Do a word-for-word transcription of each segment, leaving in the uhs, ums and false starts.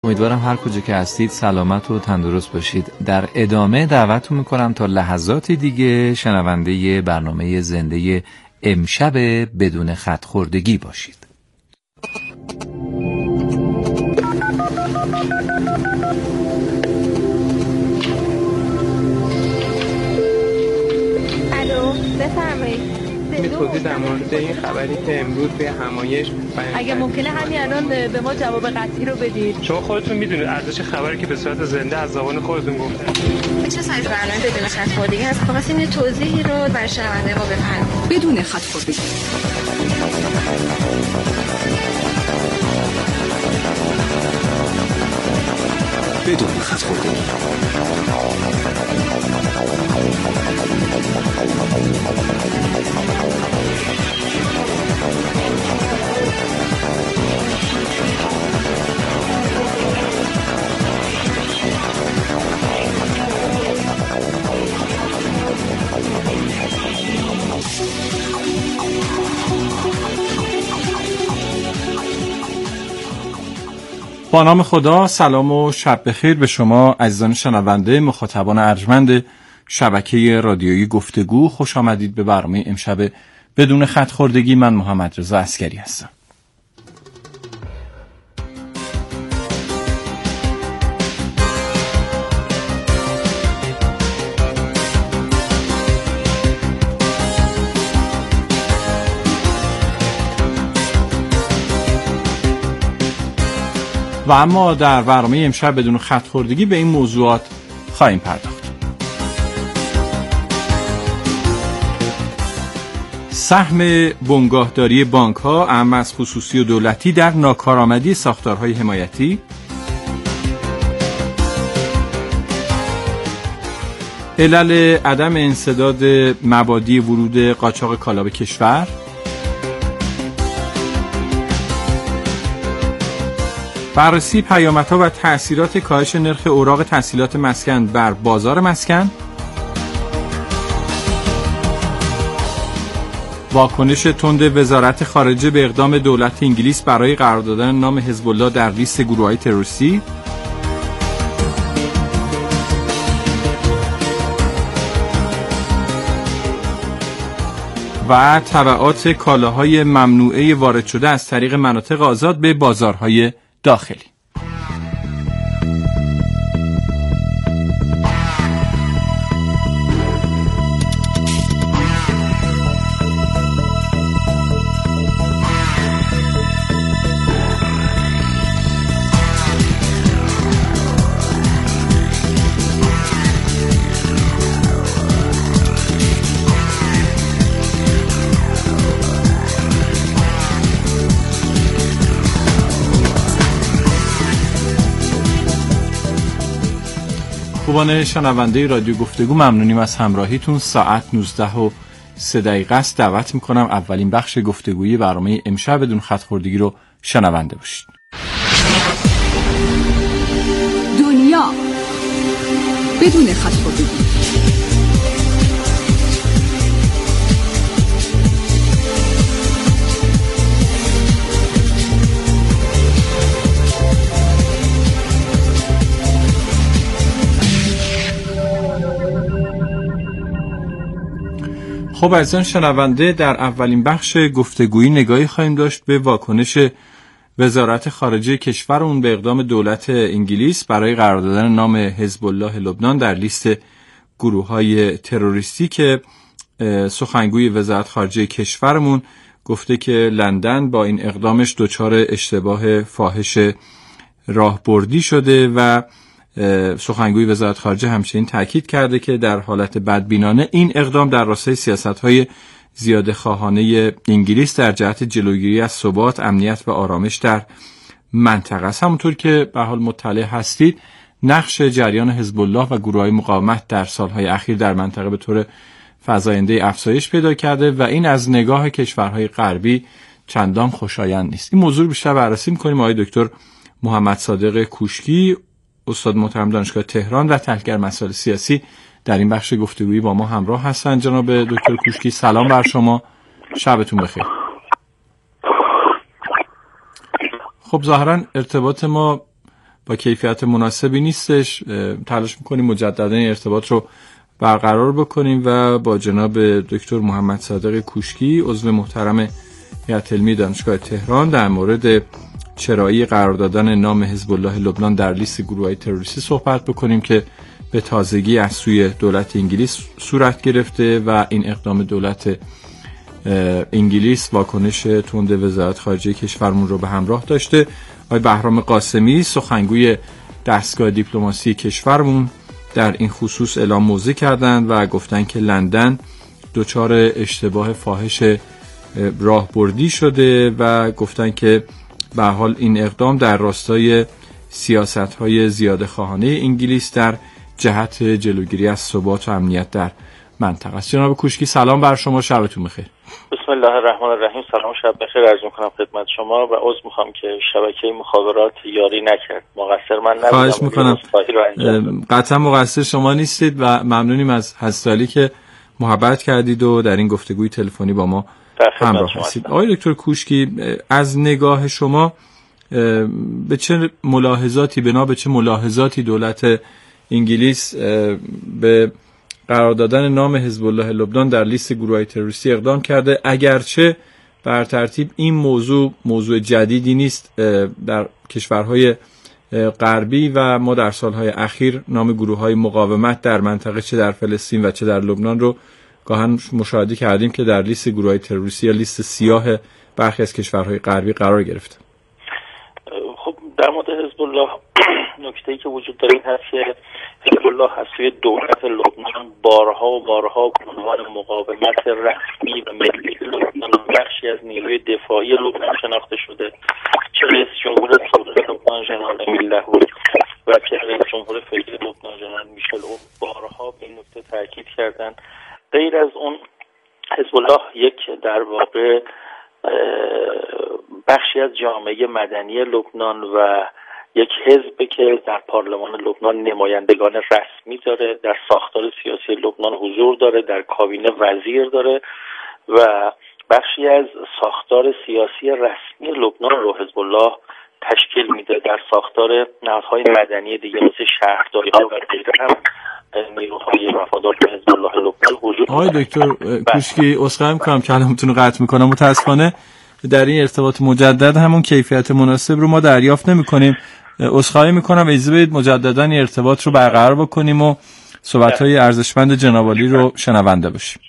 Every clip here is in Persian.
امیدوارم هر کجا که هستید سلامت و تندرست باشید. در ادامه دعوتتون میکنم تا لحظاتی دیگه شنونده برنامه زنده امشب بدون خط خوردگی باشید. الو، بفرمایید. توضیح در مورد این خبری که امروز به همایش اگه ممکنه همین الان به ما جواب قطعی رو بدید. شما خودتون میدونید ارزش خبری که به صورت زنده از زبان خودتون گفتن چه سایز برنامه بدون خط خوردگی هست؟ خواستیم یه توضیحی رو برای شنونده ما بفرمایید. بدون خط خوردگی. بدون خط خوردگی. با نام خدا، سلام و شب بخیر به شما عزیزان شنونده مخاطبان ارجمند شبکه رادیویی گفتگو. خوش آمدید به برنامه امشب بدون خط خوردگی. من محمد رضا عسکری هستم. و اما در برنامه امشب بدون خط خوردگی به این موضوعات خواهیم پرداخت. سهم بنگاهداری بانک ها اهم از خصوصی و دولتی در ناکارآمدی ساختارهای حمایتی، علل عدم انسداد مبادی ورود قاچاق کالا به کشور، بررسی پیامدها و تأثیرات کاهش نرخ اوراق تسهیلات مسکن بر بازار مسکن، واکنش تند وزارت خارجه به اقدام دولت انگلیس برای قرار دادن نام حزب الله در لیست گروه‌های تروریستی، و تبعات کالاهای ممنوعه وارد شده از طریق مناطق آزاد به بازارهای داخلی. خوبان شنونده رادیو گفتگو، ممنونیم از همراهیتون. ساعت نوزده و سه دقیقه است. دعوت میکنم اولین بخش گفتگویی برنامه امشب بدون خط خوردگی رو شنونده باشید. دنیا بدون خط خوردگی. خب عزیزان شنونده، در اولین بخش گفتگویی نگاهی خواهیم داشت به واکنش وزارت خارجه کشورمون به اقدام دولت انگلیس برای قرار دادن نام حزب الله لبنان در لیست گروه‌های تروریستی که سخنگوی وزارت خارجه کشورمون گفته که لندن با این اقدامش دچار اشتباه فاحش راهبردی شده و سخنگوی وزارت خارجه همچنین تاکید کرده که در حالت بدبینانه این اقدام در راستای سیاست‌های زیاده خواهانه انگلیس در جهت جلوگیری از ثبات، امنیت و آرامش در منطقه است. همونطور که به حال مطلع هستید، نقش جریان حزب الله و گروه‌های مقاومت در سالهای اخیر در منطقه به طور فزاینده افزایش پیدا کرده و این از نگاه کشورهای غربی چندان خوشایند نیست. این موضوع بیشتر بررسی می‌کنیم. آقای دکتر محمد صادق کوشکی، استاد محترم دانشگاه تهران و تحلیلگر مسائل سیاسی، در این بخش گفتگویی با ما همراه هستند. جناب دکتر کوشکی سلام بر شما، شبتون بخیر. خب ظاهرا ارتباط ما با کیفیت مناسبی نیستش. تلاش میکنیم مجددا ارتباط رو برقرار بکنیم و با جناب دکتر محمد صادق کوشکی عضو محترم هیئت علمی دانشگاه تهران در مورد چرایی قرار دادن نام حزب الله لبنان در لیست گروه‌های تروریستی صحبت بکنیم که به تازگی از سوی دولت انگلیس صورت گرفته و این اقدام دولت انگلیس واکنش تند وزارت خارجه کشورمون رو به همراه داشته. آقای بهرام قاسمی سخنگوی دستگاه دیپلماسی کشورمون در این خصوص اعلام موضع کردند و گفتن که لندن دچار اشتباه فاحش راهبردی شده و گفتن که به هر حال این اقدام در راستای سیاست‌های زیاده خواهانه انگلیس در جهت جلوگیری از ثبات و امنیت در منطقه است. جناب کوشکی سلام بر شما، شبتون بخیر. بسم الله الرحمن الرحیم. سلام، شب بخیر عرض می‌کنم خدمت شما و عذر می‌خوام که شبکه مخابرات یاری نکرد. مقصر من نبودم. خواهش می‌کنم. قطعا مقصر شما نیستید و ممنونیم از حضرت که محبت کردید و در این گفتگوی تلفنی با ما همراه هستید. آقای دکتر کوشکی، از نگاه شما به چه ملاحظاتی بنا به چه ملاحظاتی دولت انگلیس به قرار دادن نام حزب الله لبنان در لیست گروه‌های تروریستی اقدام کرده، اگرچه بر ترتیب این موضوع موضوع جدیدی نیست در کشورهای غربی و ما در سالهای اخیر نام گروه‌های مقاومت در منطقه چه در فلسطین و چه در لبنان رو گاهن مشاهده کردیم که در لیست گروه‌های تروریستی یا لیست سیاه برخی از کشورهای غربی قرار گرفته. خب در مورد حزب الله نکته‌ای که وجود داره این هست که حزب الله از سوی دولت لبنان بارها و بارها به عنوان مقاومت رسمی و ملی لبنان بخشی از نیروی دفاعی لبنان شناخته شده. چه رئیس جمهور سابق لبنان ژنرال امیل لاهوری و چه رئیس جمهور فعلی لبنان ژنرال میشل او بارها به این نکته تاکید کردند. غیر از اون حزب الله یک در واقع بخشی از جامعه مدنی لبنان و یک حزب که در پارلمان لبنان نمایندگان رسمی داره، در ساختار سیاسی لبنان حضور داره، در کابینه وزیر داره و بخشی از ساختار سیاسی رسمی لبنان رو حزب الله تشکیل میده. در ساختار نهادهای مدنی دیگه مثل شهرداری‌ها و غیره هم نیروهای وفادار به حزب الله لبنان وجود داره. آقای دکتر کوشکی عذرخواهی می‌کنم کلامتون رو قطع می‌کنم، متأسفانه در این ارتباط مجدد همون کیفیت مناسب رو ما دریافت نمی‌کنیم. عذرخواهی می‌کنم، اجازه بدید مجددا این ارتباط رو برقرار بکنیم و صحبت‌های ارزشمند جناب عالی رو شنونده باشیم.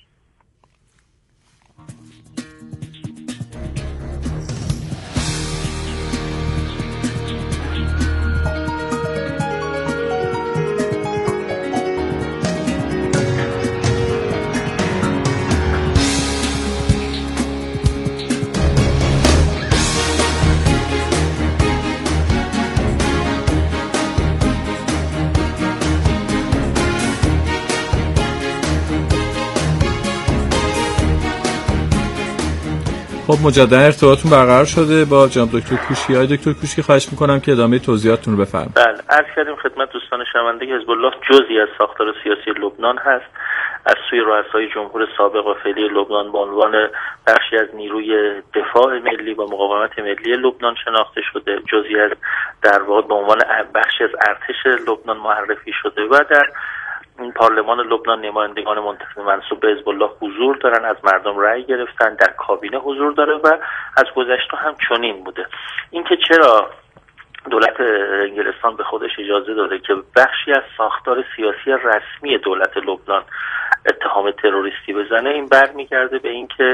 خب مجددا ارتباطتون برقرار شده با جناب دکتر کوشکی. آقای دکتر کوشکی خواهش میکنم که ادامه توضیحاتتون رو بفرمایید. بله، عرض کردیم خدمت دوستان شنونده که حزب الله جزئی از ساختار سیاسی لبنان هست. از سوی رؤسای جمهور سابق و فعلی لبنان به عنوان بخشی از نیروی دفاع ملی و مقاومت ملی لبنان شناخته شده، جزئی از در واقع به عنوان بخشی از ارتش لبنان معرفی شده و در این پارلمان لبنان نمایندگان منتخب منصوب به حزب الله حضور دارن، از مردم رأی گرفتن، در کابینه حضور داره و از گذشته هم چنین بوده. اینکه چرا دولت انگلستان به خودش اجازه داده که بخشی از ساختار سیاسی رسمی دولت لبنان اتهام تروریستی بزنه، این برمیگرده به اینکه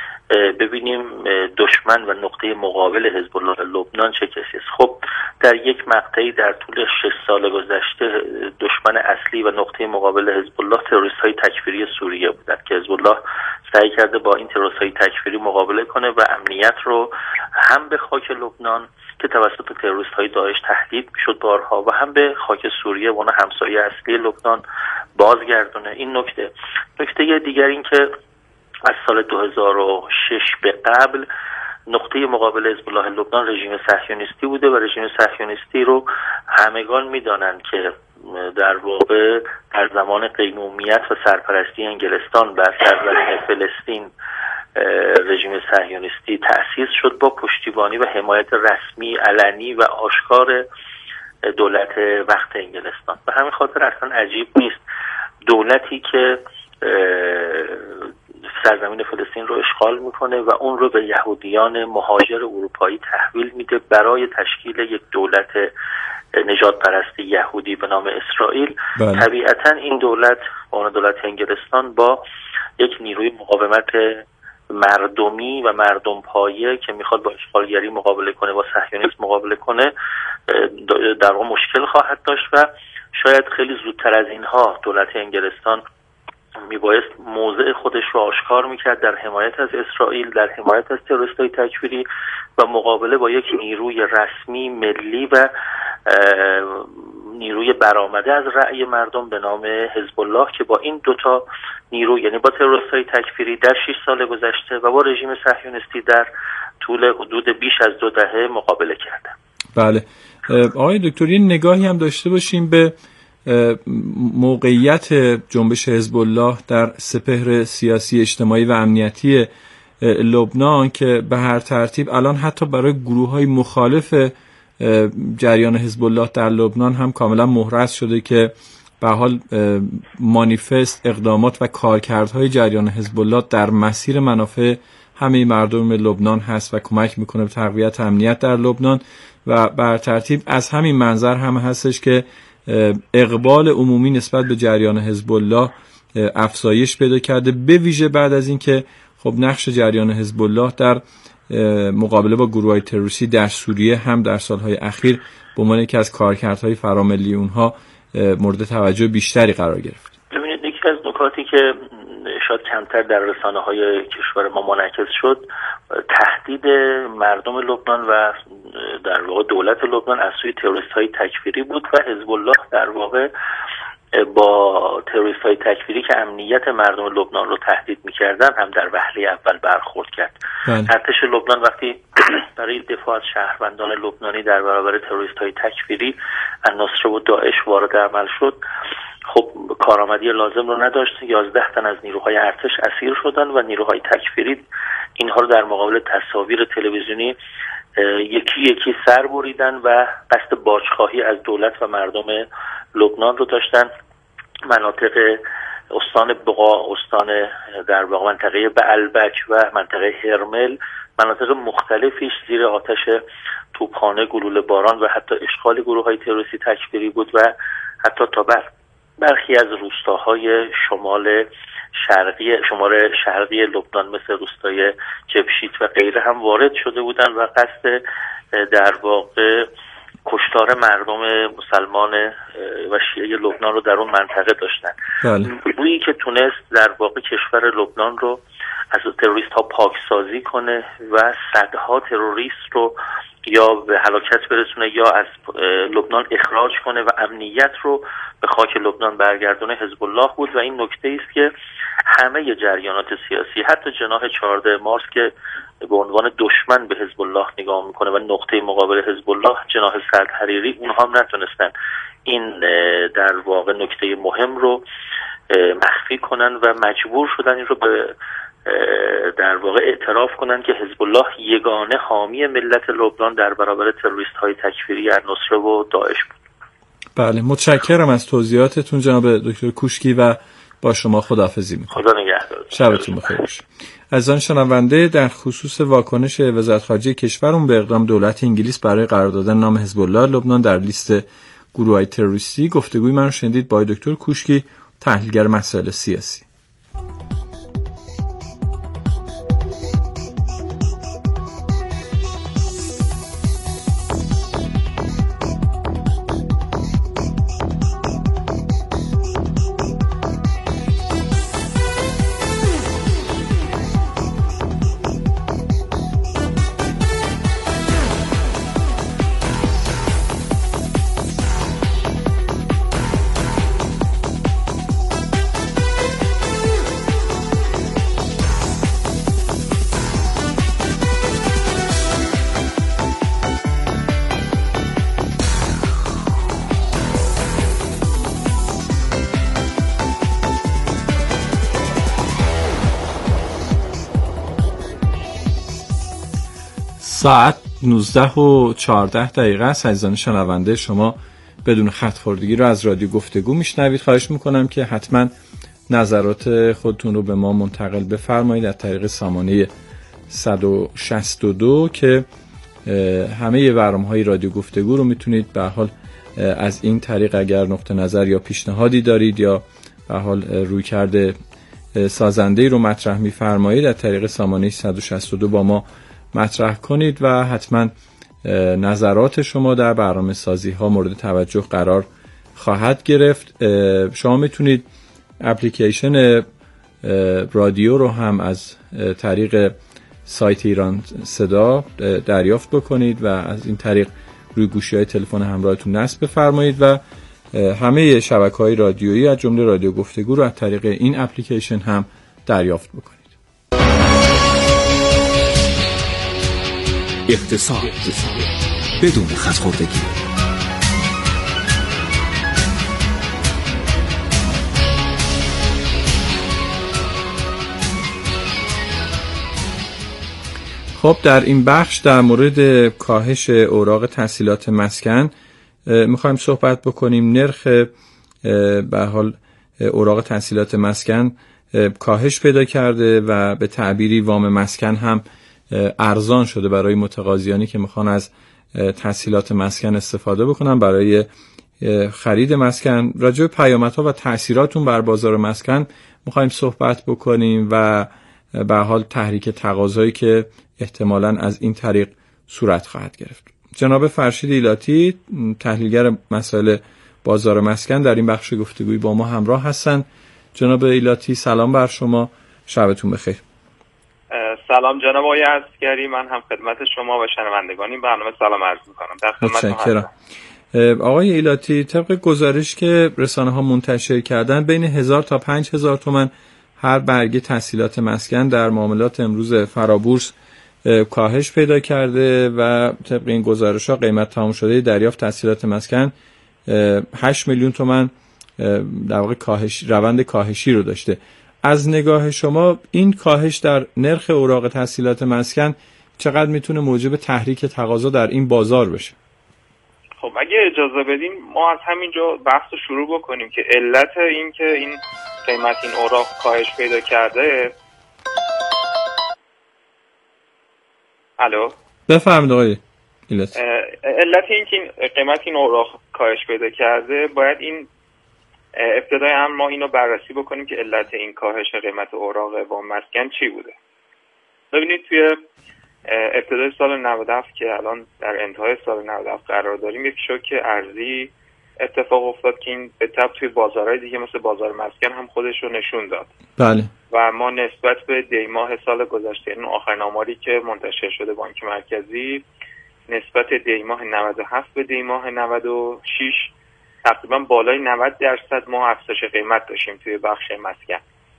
ببینیم دشمن و نقطه مقابل حزب الله لبنان چه کسی است. خب در یک مقطعی در طول شش سال گذشته دشمن اصلی و نقطه مقابل حزب الله تروریست‌های تکفیری سوریه بودند که حزب الله سعی کرده با این تروریست‌های تکفیری مقابله کنه و امنیت رو هم به خاک لبنان که توسط تروریست‌های داعش تهدید می‌شد بارها و هم به خاک سوریه و اون همسایه اصلی لبنان بازگردونه. این نکته نکته دیگر این که از سال دو هزار و شش به قبل نقطه مقابل حزب الله لبنان رژیم صهیونیستی بوده و رژیم صهیونیستی رو همگان می‌دانند که در واقع در زمان قیمومیت و سرپرستی انگلستان بر سرزمین فلسطین رژیم صهیونیستی تأسیس شد با پشتیبانی و حمایت رسمی علنی و آشکار دولت وقت انگلستان. به همین خاطر اصلا عجیب نیست دولتی که سرزمین فلسطین رو اشغال میکنه و اون رو به یهودیان مهاجر اروپایی تحویل میده برای تشکیل یک دولت نژاد پرست یهودی به نام اسرائیل. بله. طبیعتا این دولت اون دولت انگلستان با یک نیروی مقاومت مردمی و مردم پایه که میخواد با اشغالگری مقابله کنه، با صهیونیسم مقابله کنه، در واقع مشکل خواهد داشت و شاید خیلی زودتر از اینها دولت انگلستان میبایست موضع خودش رو آشکار میکرد در حمایت از اسرائیل، در حمایت از تروریست‌های تکفیری و مقابله با یک نیروی رسمی ملی و نیروی برآمده از رأی مردم به نام حزب الله که با این دوتا نیرو، یعنی با تروریست‌های تکفیری در شش سال گذشته و با رژیم صهیونیستی در طول حدود بیش از دو دهه مقابله کردن. بله آقای دکتر، یه نگاهی هم داشته باشیم به موقعیت جنبش حزب الله در سپهر سیاسی، اجتماعی و امنیتی لبنان که به هر ترتیب الان حتی برای گروه‌های مخالف جریان حزب الله در لبنان هم کاملا محرز شده که به حال مانیفست، اقدامات و کارکردهای جریان حزب الله در مسیر منافع همه مردم لبنان هست و کمک میکنه به تقویت امنیت در لبنان و به هر ترتیب از همین منظر هم هستش که اقبال عمومی نسبت به جریان حزب الله افزایش پیدا کرده، به ویژه بعد از اینکه خب نقش جریان حزب الله در مقابله با گروه‌های تروریستی در سوریه هم در سالهای اخیر به عنوان یکی از کارکردهای فراملی اونها مورد توجه بیشتری قرار گرفت. ببینید یکی از نکاتی که شاید کمتر در رسانه‌های کشور ما منعکس شد، تهدید مردم لبنان و در واقع دولت لبنان از سوی تروریست‌های تکفیری بود و حزب الله در واقع با تروریست‌های تکفیری که امنیت مردم لبنان رو تهدید می‌کردن هم در وهله اول برخورد کرد. ارتش لبنان وقتی برای دفاع از شهروندان لبنانی در برابر تروریست‌های تکفیری النصره و داعش وارد عمل شد، خب کارآمدی لازم رو نداشت. یازده تن از نیروهای ارتش اسیر شدن و نیروهای تکفیری اینها رو در مقابل تصاویر تلویزیونی یکی یکی سر بریدن و قصد باجخواهی از دولت و مردم لبنان رو داشتن. مناطق استان بقا، استان در واقع منطقه بعلبک و منطقه هرمل، مناطق مختلفیش زیر آتش توپخانه، گلوله باران و حتی اشغال گروه‌های تروریستی تکفیری بود و حتی تا بر برخی از روستاهای شمال شرقی شمال شرقی لبنان مثل روستای جبشیت و غیره هم وارد شده بودند و قصد در واقع کشتار مردم مسلمان و شیعه لبنان رو در اون منطقه داشتن. گروهی که تونست در واقع کشور لبنان رو از تروریست ها پاکسازی کنه و صدها تروریست رو یا به هلاکت برسونه یا از لبنان اخراج کنه و امنیت رو به خاک لبنان برگردونه حزب الله بود و این نکته است که همه جریانات سیاسی، حتی جناح چهارده مارس که به عنوان دشمن به حزب الله نگاه میکنه و نقطه مقابل حزب الله جناح سعد حریری، اونها هم نتونستن این در واقع نکته مهم رو مخفی کنن و مجبور شدن این رو به در واقع اعتراف کنن که حزب الله یگانه حامی ملت لبنان در برابر تروریست های تکفیری النصره و داعش بود. بله، متشکرم از توضیحاتتون جناب دکتر کوشکی و با شما خداحافظی می‌کنم. خدا نگهدار. شبتون بخیر باشه. عزیزان شنونده، در خصوص واکنش وزارت خارجه کشورمون به اقدام دولت انگلیس برای قرار دادن نام حزب الله لبنان در لیست گروه‌های تروریستی، گفتگوی من رو شنیدید با دکتر کوشکی، تحلیلگر مسائل سیاسی. ساعت نوزده و چهارده دقیقه است. عزیزان شنونده، شما بدون خط خوردگی رو از رادیو گفتگو میشنوید. خواهش میکنم که حتما نظرات خودتون رو به ما منتقل بفرمایید از طریق سامانه صد و شصت و دو که همه برنامه‌های رادیو گفتگو رو میتونید به حال از این طریق اگر نقطه نظر یا پیشنهادی دارید یا به حال روی کرده سازنده‌ای رو مطرح می‌فرمایید از طریق سامانه صد و شصت و دو با ما مطرح کنید و حتما نظرات شما در برنامه سازی ها مورد توجه قرار خواهد گرفت. شما میتونید اپلیکیشن رادیو رو هم از طریق سایت ایران صدا دریافت بکنید و از این طریق روی گوشی‌های تلفن همراهتون نصب بفرمایید و همه شبکه‌های رادیویی از جمله رادیو گفتگو رو از طریق این اپلیکیشن هم دریافت بکنید. اقتصاد بدون خط خوردگی. خب در این بخش در مورد کاهش اوراق تسهیلات مسکن میخوایم صحبت بکنیم. نرخ به حال اوراق تسهیلات مسکن کاهش پیدا کرده و به تعبیری وام مسکن هم ارزان شده برای متقاضیانی که میخوان از تسهیلات مسکن استفاده بکنن برای خرید مسکن. راجع به پیامدها و تأثیراتون بر بازار مسکن میخوایم صحبت بکنیم و به حال تحریک تقاضایی که احتمالاً از این طریق صورت خواهد گرفت. جناب فرشید ایلاتی تحلیلگر مسائل بازار مسکن در این بخش گفتگویی با ما همراه هستن. جناب ایلاتی سلام بر شما، شبتون بخیر. سلام جناب آقای عسگری، من هم خدمت شما و شنوندگان این برنامه سلام عرض می‌کنم. در خدمتتون هستم. آقای ایلاتی، طبق گزارش که رسانه ها منتشر کردن بین هزار تا پنج هزار تومان هر برگه تسهیلات مسکن در معاملات امروز فرابورس کاهش پیدا کرده و طبق این گزارش‌ها قیمت تمام شده دریافت تسهیلات مسکن هشت میلیون تومان در واقع کاهش روند کاهشی رو داشته. از نگاه شما این کاهش در نرخ اوراق تسهیلات مسکن چقدر میتونه موجب تحریک تقاضا در این بازار بشه؟ خب اگه اجازه بدین ما از همینجا بحث رو شروع بکنیم که علت این که این قیمت این اوراق کاهش پیدا کرده. الو بفرمایید آقای ایلاتی. علت این که این قیمت این اوراق کاهش پیدا کرده باید این ابتدای هم ما اینو بررسی بکنیم که علت این کاهش قیمت اوراق وام مسکن چی بوده. ببینید توی ابتدای سال نود و هفت که الان در انتهای سال نود و هفت قرار داریم یک شوک ارزی اتفاق افتاد که این به تبع توی بازارهای دیگه مثل بازار مسکن هم خودش رو نشون داد. بله. و ما نسبت به دی ماه سال گذشته، این آخرین آماری که منتشر شده بانک مرکزی، نسبت دی ماه نود و هفت به دی ماه نود و شش تقریبا بالای نود درصد ما افزایش قیمت داشتیم توی بخش مسکن.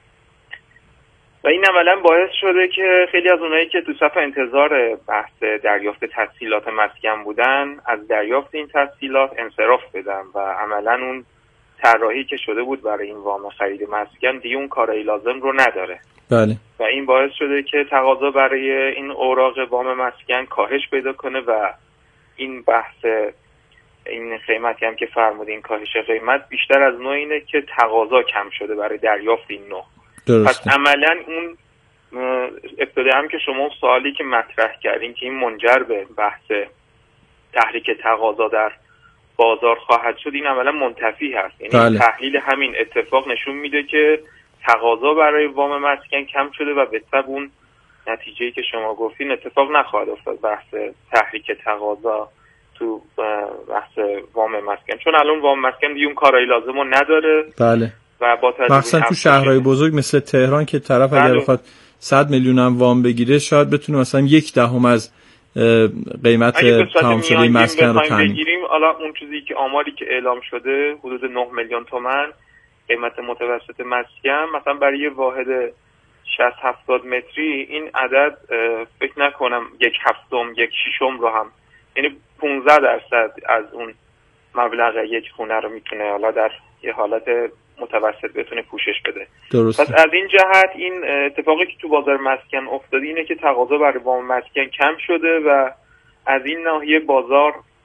و این عملا باعث شده که خیلی از اونایی که تو صف انتظار بحث دریافت تسهیلات مسکن بودن از دریافت این تسهیلات انصراف بدن و عملا اون طراحی که شده بود برای این وام خرید مسکن دیگه اون کارایی لازم رو نداره. بله. و این باعث شده که تقاضا برای این اوراق وام مسکن کاهش پیدا کنه و این بحث این قیمتی هم که فرمودین کاهش قیمت بیشتر از نوع اینه که تقاضا کم شده برای دریافت این نوع. درسته. پس عملا اون ابتدا هم که شما سوالی که مطرح کردین که این منجر به بحث تحریک تقاضا در بازار خواهد شد، این عملا منتفی هست. یعنی بله. تحلیل همین اتفاق نشون میده که تقاضا برای وام مسکن کم شده و به طبع اون نتیجه‌ای که شما گفتین اتفاق نخواهد افتاد، بحث تحریک تقاضا تو بحث وام مسکن، چون الان وام مسکن دیگه اون کارایی لازم رو نداره. بله. و با مثلا تو شهرهای بزرگ مثل تهران که طرف اگر بخواد صد میلیون هم وام بگیره شاید بتونه مثلا یک دهم از قیمت تمام شده مسکن رو تامین بگیریم. حالا اون چیزی که آماری که اعلام شده حدود نه میلیون تومان قیمت متوسط مسکن، مثلا برای یه واحد شصت هفتاد متری این عدد فکر نکنم یک هفتم یک ششم رو هم، یعنی پانزده درصد از اون مبلغ یک خونه رو میتونه حالا در یه حالت متوسط بتونه پوشش بده. درسته. پس از این جهت این اتفاقی که تو بازار مسکن افتاده اینه که تقاضا برای وام مسکن کم شده و از این ناحیه بازار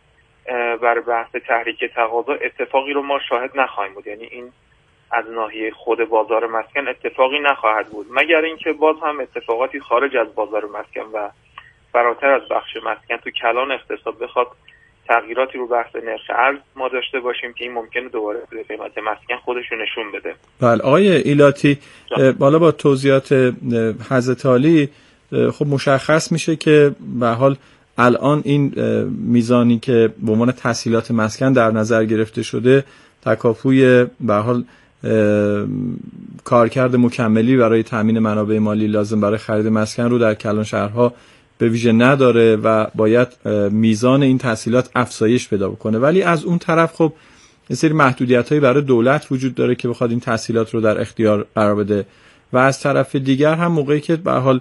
بر بحث تحریک تقاضا اتفاقی رو ما شاهد نخواهیم بود. یعنی این از ناحیه خود بازار مسکن اتفاقی نخواهد بود، مگر اینکه باز هم اتفاقاتی خارج از بازار مسکن و فراتر از بخش مسکن تو کلان اقتصاد بخواد تغییراتی رو بحث نرخ ارز ما داشته باشیم که این ممکنه دوباره قیمت مسکن خودش رو نشون بده. بله آقای ایلاتی، بالا با توضیحات حضرت عالی خب مشخص میشه که به حال الان این میزانی که به عنوان تسهیلات مسکن در نظر گرفته شده تکافوی به حال کارکرد مکملی برای تامین منابع مالی لازم برای خرید مسکن رو در کلان شهرها به ویژه نداره و باید میزان این تسهیلات افزایش پیدا بکنه. ولی از اون طرف خب یه سری محدودیت‌هایی برای دولت وجود داره که بخواد این تسهیلات رو در اختیار قرار بده و از طرف دیگر هم موقعی که به حال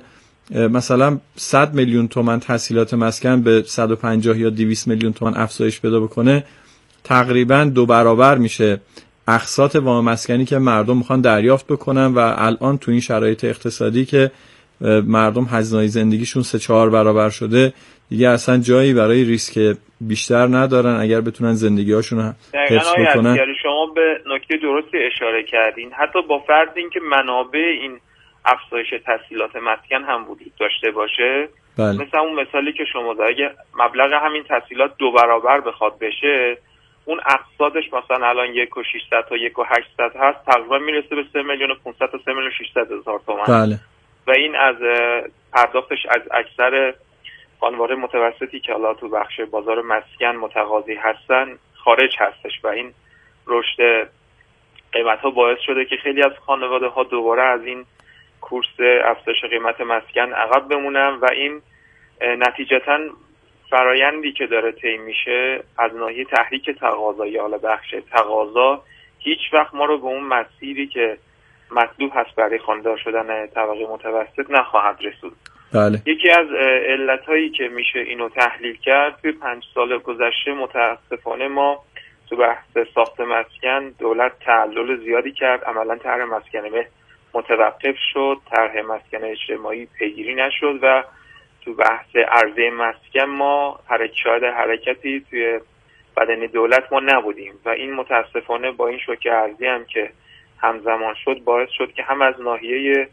مثلا صد میلیون تومان تسهیلات مسکن به صد و پنجاه یا دویست میلیون تومان افزایش پیدا بکنه تقریبا دو برابر میشه اقساط وام مسکنی که مردم میخوان دریافت بکنن و الان تو این شرایط اقتصادی که مردم هزینه‌های زندگیشون سه چهار برابر شده دیگه اصلا جایی برای ریسک بیشتر ندارن اگر بتونن زندگی‌هاشون رو حفظ بکنن. شما به نکته درستی اشاره کردین. حتی با فرض اینکه منابع این افزایش تسهیلات مسکن هم وجود داشته باشه، بله. مثل اون مثالی که شما داد، اگه مبلغ همین تسهیلات دو برابر بخواد بشه، اون اقساطش مثلا الان یک و ششصد تا یک و هشتصد هست، تقریبا میرسه به سه میلیون و پانصد تا سه میلیون و ششصد هزار تومان. بله. و این از پرداختش از اکثر خانواده متوسطی که حالا تو بخش بازار مسکن متقاضی هستن خارج هستش و این رشد قیمت ها باعث شده که خیلی از خانواده ها دوباره از این کورس افزایش قیمت مسکن عقب بمونن و این نتیجتاً فرایندی که داره طی میشه از ناحیه تحریک تقاضا یا حالا بخش تقاضا هیچ وقت ما رو به اون مسیری که مطلوب هست برای خواندار شدن طبقه متوسط نخواهد رسود. بله. یکی از علتهایی که میشه اینو تحلیل کرد توی پنج سال گذشته متاسفانه ما تو بحث ساخت مسکن دولت تعلل زیادی کرد، عملا طرح مسکن مهر متوقف شد، طرح مسکن اجتماعی پیگیری نشد و تو بحث عرضه مسکن ما حرکت حرکتی توی بدن دولت ما نبودیم و این متاسفانه با این شوک ارزی هم که همزمان شد باعث شد که هم از ناحیه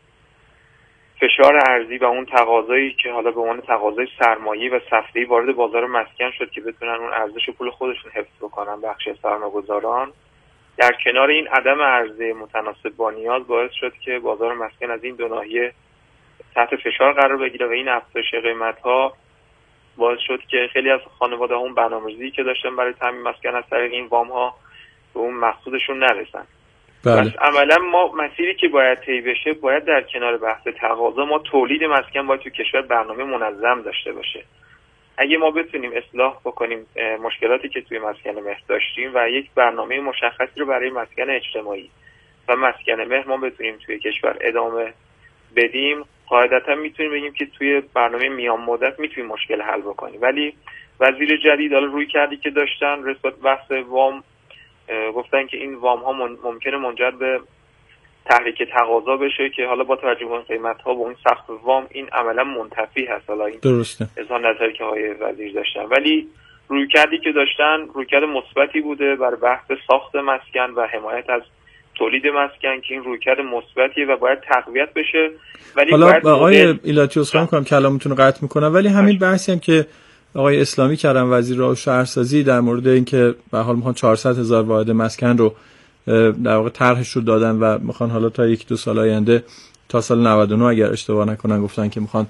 فشار ارزی و اون تقاضایی که حالا به عنوان تقاضای سرمایه‌ای و سفته‌ای وارد بازار مسکن شد که بتونن اون ارزش پول خودشون حفظ بکنن بخش سرمایه‌گذاران، در کنار این عدم عرضه متناسب با نیاز باعث شد که بازار مسکن از این دو ناحیه تحت فشار قرار بگیره و این افزایش قیمت‌ها باعث شد که خیلی از خانواده‌ها اون برنامه‌ریزی که داشتن برای تامین مسکن از طریق این وام‌ها به اون مقصودشون نرسن. بله. پس عملا ما مسیری که باید طی بشه باید در کنار بحث تقاضا ما تولید مسکن باید تو کشور برنامه منظم داشته باشه. اگه ما بتونیم اصلاح بکنیم مشکلاتی که توی مسکن مهر داشتیم و یک برنامه مشخصی رو برای مسکن اجتماعی و مسکن مهر ما بتونیم توی کشور ادامه بدیم، قاعدتا میتونیم بگیم که توی برنامه میان مدت میتونیم مشکل حل بکنیم. ولی وزیر جدید حالا روی کردی که داشتن نسبت بحث وام گفتن که این وام ها ممکنه منجر به تحریک تقاضا بشه که حالا با توجه به قیمت ها و اون سقف وام این عملا منتفی هست. حالا این درسته اظهار نظری که های وزیر داشتن، ولی روی کردی که داشتن روی کرد مثبتی بوده برای بحث ساخت مسکن و حمایت از تولید مسکن که این رویکرد مثبتیه و باید تقویت بشه. ولی حالا آقای ایلاتی عذرخواهی می‌کنم کلامتون رو قطع می‌کنم، ولی همین بحثی هم که آقای اسلامی کردن وزیر راه و شهرسازی در مورد اینکه به حال میخوان چهارصد هزار واحد مسکن رو در واقع طرحش رو دادن و میخوان حالا تا یک دو سال آینده تا سال نود و نه اگر اشتباه نکنن گفتن که میخوان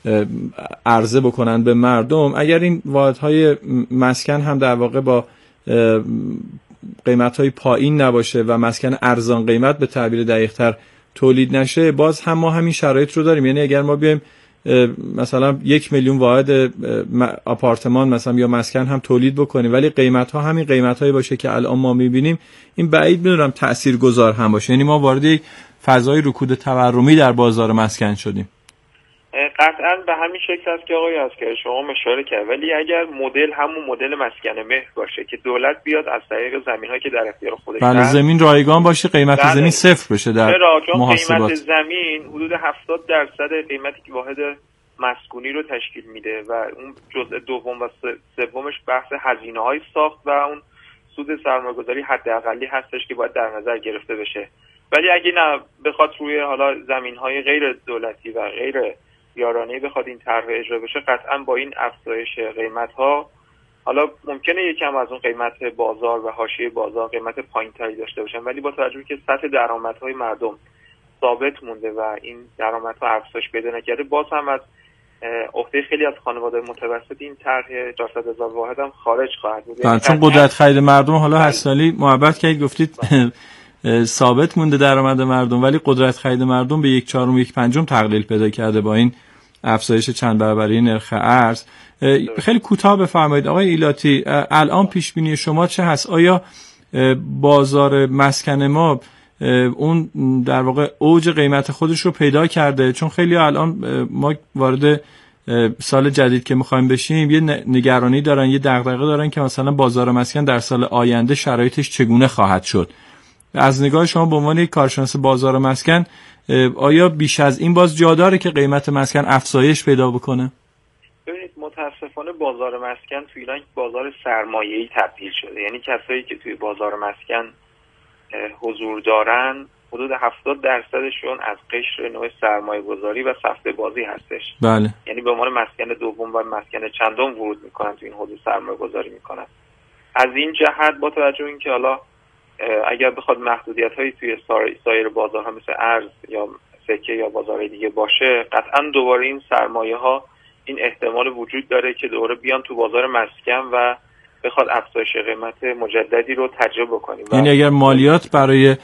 عرضه بکنن به مردم. اگر این واحدهای مسکن هم در واقع با قیمت‌های پایین نباشه و مسکن ارزان قیمت به تعبیر دقیق‌تر تولید نشه، باز هم ما همین شرایط رو داریم. یعنی اگر ما بیایم مثلا یک میلیون واحد آپارتمان مثلا یا مسکن هم تولید بکنیم ولی قیمت‌ها همین قیمت‌هایی باشه که الان ما می‌بینیم، این بعید می‌دونم تاثیرگذار هم باشه. یعنی ما وارد یک فضای رکود تورمی در بازار مسکن شدیم. قطعاً به همین شکل است که آقای عسکری شما اشاره کرد، ولی اگر مدل همون مدل مسکن مهر باشه که دولت بیاد از طریق زمین‌هایی که در اختیار خودش بله هست زمین رایگان باشه، قیمت بله. زمین صفر بشه در محاسبات. قیمت زمین حدود هفتاد درصد قیمتی که واحد مسکونی رو تشکیل میده و اون جزء دوم و سومش بحث هزینه‌های ساخت و اون سود سرمایه‌گذاری حداقلی هستش که باید در نظر گرفته بشه. ولی اگه نه بخواد روی حالا زمین‌های غیر دولتی و غیر یارانه‌ای بخواد این طرح اجرا بشه، قطعاً با این افزایش قیمت‌ها حالا ممکنه یکم از اون قیمت بازار و حاشیه بازار قیمت پایین‌تری داشته باشن، ولی با توجه که سطح درآمدهای مردم ثابت مونده و این درآمدها افزایش پیدا نکرده، باز هم از عهده خیلی از خانواده‌های متوسط این طرح چهارصد هزار واحد هم خارج خواهد بود. یعنی چون قدرت خرید مردم حالا هشت سالی محبت کردید گفتید ثابت مونده درآمد مردم، ولی قدرت خرید مردم به یک چهارم یک پنجم تقلیل پیدا کرده با این افزایش چند برابری نرخ ارز. خیلی کوتاه بفرمایید آقای ایلاتی، الان پیش بینی شما چه هست؟ آیا بازار مسکن ما اون در واقع اوج قیمت خودش رو پیدا کرده؟ چون خیلی الان ما وارد سال جدید که میخوایم بشیم یه نگرانی دارن، یه دغدغه دارن که مثلا بازار مسکن در سال آینده شرایطش چگونه خواهد شد. از نگاه شما به عنوان یک کارشناس بازار مسکن آیا بیش از این باز جا داره که قیمت مسکن افزایش پیدا بکنه؟ ببینید متاسفانه بازار مسکن توی ایران بازار سرمایه‌ای تبدیل شده. یعنی کسایی که توی بازار مسکن حضور دارن حدود هفتاد درصدشون از قشر نوع سرمایه گذاری و سفته بازی هستش. بله. یعنی به عنوان مسکن دوم و مسکن چندم ورود میکنن توی این حوزه سرمایه گذاری میکنن. از این جهت با توجه اینکه حالا اگر بخواد محدودیت‌هایی توی سایر بازارها مثل ارز یا سکه یا بازارهای دیگه باشه، قطعاً دوباره این سرمایه‌ها این احتمال وجود داره که دوباره بیان تو بازار مسکن و بخواد افزایش قیمت مجددی رو تجربه کنیم. یعنی اگر مالیات برای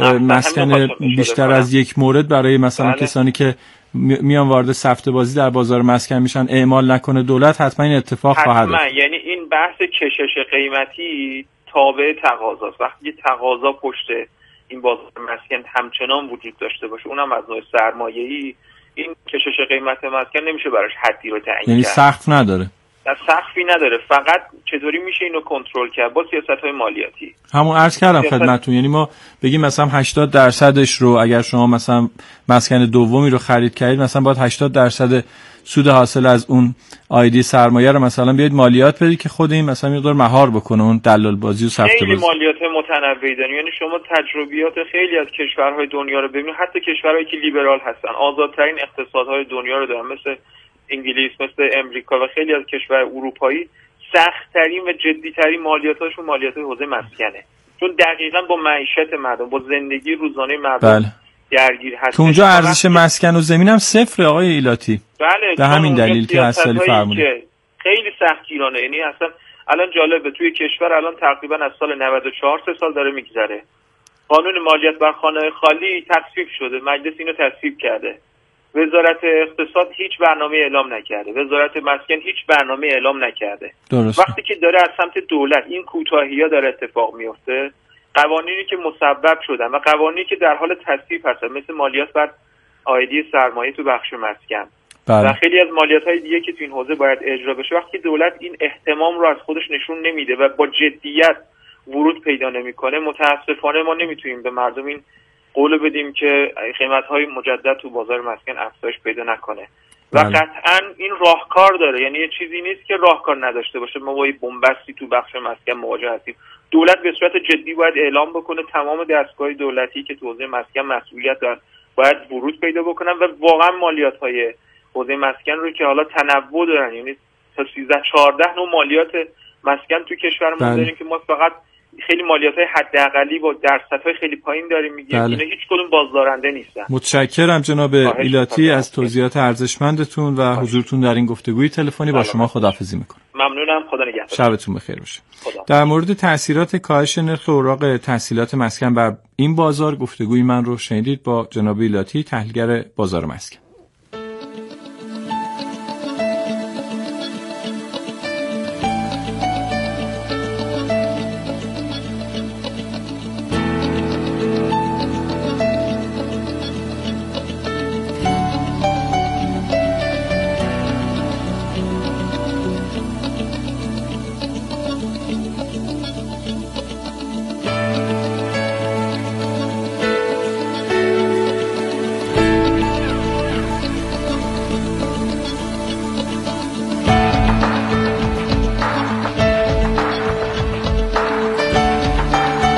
مسکن بیشتر از یک مورد برای مثلا بله. کسانی که میان وارد سفته بازی در بازار مسکن میشن اعمال نکنه دولت، حتما این اتفاق خواهد افتاد. یعنی این بحث کشش قیمتی تابع تقاضاست. وقتی تقاضا پشت این بازار مسکن همچنان وجود داشته باشه، اونم از نوع سرمایه‌ای، این کشش قیمت مسکن نمیشه براش حدی رو تعیین کرد. یعنی سقف نداره. در سقفی نداره، فقط چطوری میشه اینو کنترل کرد با سیاست‌های مالیاتی. همون عرض کردم سیاست... خدمتتون، یعنی ما بگیم مثلا هشتاد درصدش رو اگر شما مثلا مسکن دومی رو خرید کردید، مثلا باید هشتاد درصد سود حاصل از اون آیدی سرمایه رو مثلا بیاید مالیات بدید که خود این مثلا مقدار مهار بکنه اون دلال بازی و سفته بازی. خیلی مالیات متنوعی دارن. یعنی شما تجربیات خیلی از کشورهای دنیا رو ببینید، حتی کشورهایی که لیبرال هستن، آزادترین اقتصادهای دنیا رو دارن، مثل انگلیس، مثل امریکا و خیلی از کشورهای اروپایی، سخت‌ترین و جدی‌ترین مالیاتاشون مالیات حوزه مسکنه، چون دقیقاً با معیشت مردم، با زندگی روزانه مردم بله. درگیر هست. تو اونجا ارزش مسکن و زمین هم صفره آقای ایلاتی. بله، به همین دلیل که اصلی فرمودید خیلی سختگیرانه. یعنی اصلا الان جالبه توی کشور الان تقریبا از سال نود و چهار سه سال داره میگذره، قانون مالیات بر خانه خالی تصویب شده، مجلس اینو تصویب کرده، وزارت اقتصاد هیچ برنامه اعلام نکرده، وزارت مسکن هیچ برنامه اعلام نکرده. درست. وقتی که داره از سمت دولت این کوتاهی‌ها داره اتفاق میفته، قوانینی که مسبب شدن و قوانینی که در حال تصویب هستن مثل مالیات بر عایدی سرمایه تو بخش مسکن بله. و خیلی از مالیات‌های دیگه که تو این حوزه باید اجرا بشه، وقتی دولت این اهتمام رو از خودش نشون نمیده و با جدیت ورود پیدا نمیکنه، متاسفانه ما نمیتونیم به مردم این قول بدیم که قیمت‌های مجدد تو بازار مسکن افزایش پیدا نکنه. و بله. قطعاً این راهکار داره، یعنی یه چیزی نیست که راهکار نداشته باشه. ما با بنبستی تو بخش مسکن مواجه هستیم. دولت به صورت جدی باید اعلام بکنه تمام دستگاه دولتی که تو حوزه مسکن مسئولیت دارن باید ورود پیدا بکنن و واقعا مالیات‌های حوزه مسکن رو که حالا تنوع دارن، یعنی تا سیزده چهارده نوع مالیات مسکن تو کشورمون بله. داریم که ما فقط خیلی مالیات‌های حداقلی با درصدهای خیلی پایین داریم میگیم، اینا هیچ کدوم بازدارنده نیستن. متشکرم جناب ایلاتی از توضیحات ارزشمندتون و حضورتون در این گفتگوی تلفنی. با شما خداحافظی میکنم. ممنونم، خدا نگهدار. شبتون بخیر باشه. در مورد تاثیرات کاهش نرخ اوراق تحصیلات مسکن بر این بازار گفتگوی من رو شنیدید با جناب ایلاتی، تحلیلگر بازار مسکن.